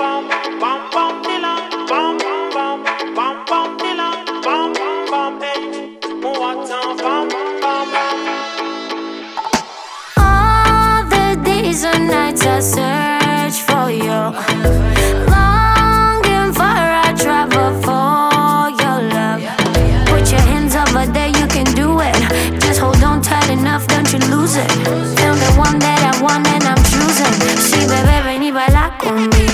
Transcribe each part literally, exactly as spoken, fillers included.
bum, bum, bum, dilla, bum, bum, bum, bum, dilla, bum, bum, hey, what a bum, bum, bum. All the days and nights I search for you, longing for I travel for your love. Put your hands over there, you can do it. Just hold on tight enough, don't you lose it. Feel the one that I want and I'm choosing. Sí, bebé, ven y baila conmigo.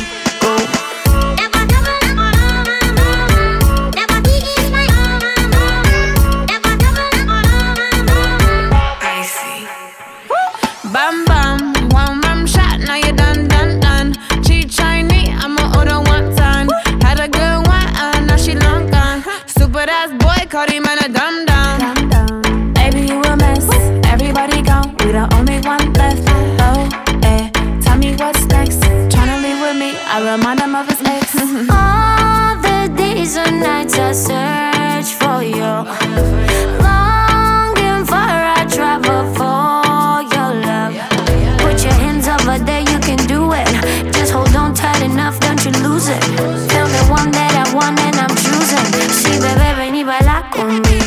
Bam bam, one bam shot, now you done, done, done. She Chinese, I'm a order one time. Had a good one, uh, now she long gone. Stupid ass boy, caught him in a dumb down. Baby, you a mess, everybody gone, we the only one left. Oh, eh, tell me what's next. Tryna leave with me, I remind him of his ex. All the days and nights I search for you, longing for I travel for your love. Put your hands over there, you can do it. Just hold on tight enough, don't you lose it. Feel the one that I want and I'm choosing. Sí, bebé, ven y baila conmigo.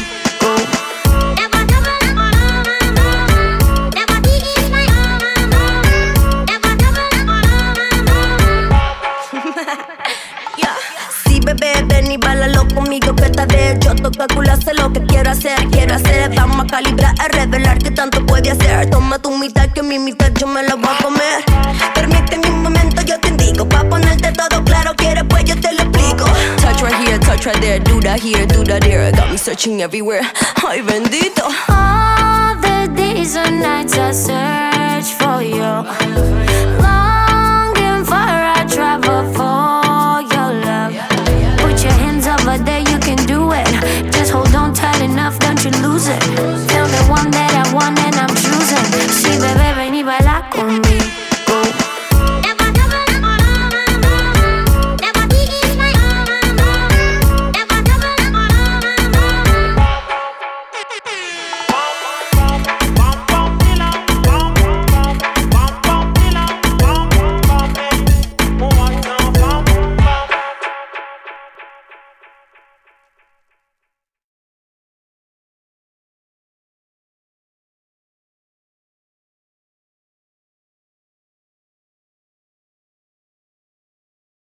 Sí, bebé, ven y bailalo conmigo, que esta vez yo toca culo, hacer lo que quiero hacer, quiero hacer. Vamos a calibrar, a revelar que tanto puede hacer. Toma tu mitad, que mi mitad yo me la voy a comer. Permíteme un momento, yo te indico, pa' ponerte todo claro, quieres pues yo te lo explico. Touch right here, touch right there, do that here, do that there. Got me searching everywhere, ay bendito. All the days and nights I search for you, longing for I travel for your love. Put your hands over there, you can do it. Just hold on tight enough, don't you lose it. Feel the one that I want and I'm choosing. Sí, bebé, ven y baila conmigo.